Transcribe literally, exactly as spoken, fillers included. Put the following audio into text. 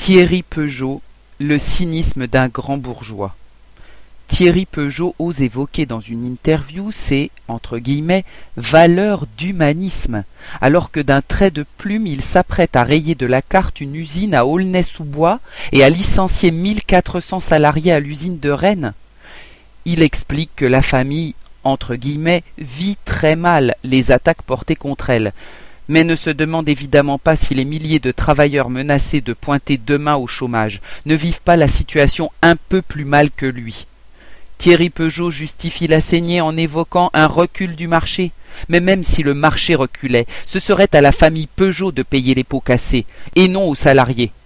Thierry Peugeot, le cynisme d'un grand bourgeois. Thierry Peugeot ose évoquer dans une interview ses entre guillemets, « valeurs d'humanisme », alors que d'un trait de plume il s'apprête à rayer de la carte une usine à Aulnay-sous-Bois et à licencier mille quatre cents salariés à l'usine de Rennes. Il explique que la famille entre guillemets, « vit très mal » les attaques portées contre elle, mais ne se demande évidemment pas si les milliers de travailleurs menacés de pointer demain au chômage ne vivent pas la situation un peu plus mal que lui. Thierry Peugeot justifie la saignée en évoquant un recul du marché. Mais même si le marché reculait, ce serait à la famille Peugeot de payer les pots cassés, et non aux salariés.